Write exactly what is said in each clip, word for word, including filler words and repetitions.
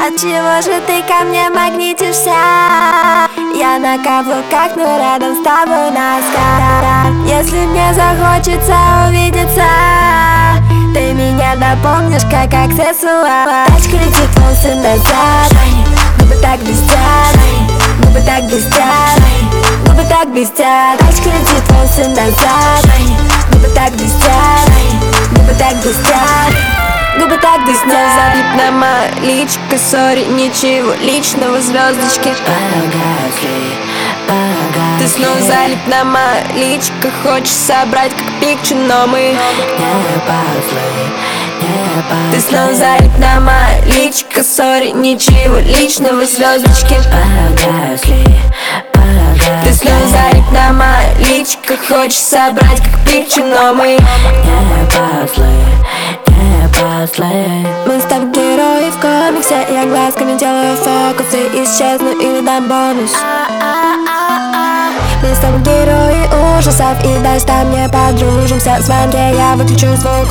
Отчего же ты ко мне магнитишься? Я на каблуках, но рядом с тобой носка. Если мне захочется увидеться, ты меня напомнишь, как аксессуар. Тачка летит, волосы назад, губы так блестят, губы так блестят, губы так блестят. Тачка летит, волосы назад, губы так блестят, губы так блестят, губы так блестят. Залип на моё личико, сори, ничего личного, звездочки погасли, погасли. Ты снова залип на моё личико, хочешь собрать как пикчу, но мы не пошли, не пошли. Ты снова залип на моё личико, сори, ничего личного, звездочки погасли, погасли. Ты снова залип на моё личико, хочешь собрать как пикчу, но мы не пошли, не пошли. Мы с тобой герои в комиксе, я глазками делаю фокус и исчезну или дам бонус. Мы с тобой герои ужасов, и дай там не подружимся. В звонке я выключу звук.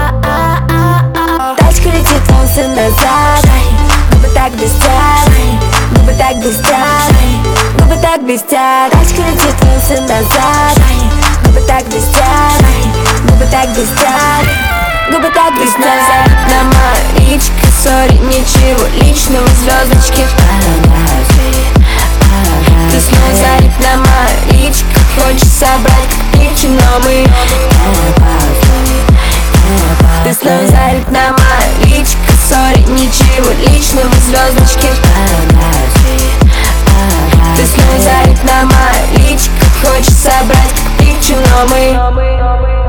Тачка летит, волосы назад, губы так блестят, губы так блестят, губы так блестят. Тачка летит, волосы назад, губы так блестят, губы так блестят, губы так блестят. Залип на моё личико, сори, ничего личного, звездочки погасли, погасли. Ты снова залип на моё личико, хочешь собрать как пикчу, но мы не пошли, не пошли. Ты снова залип на моё личико, сори, ничего личного, звездочки погасли, погасли. Ты снова залип на моё личико, хочешь собрать как пикчу, но мы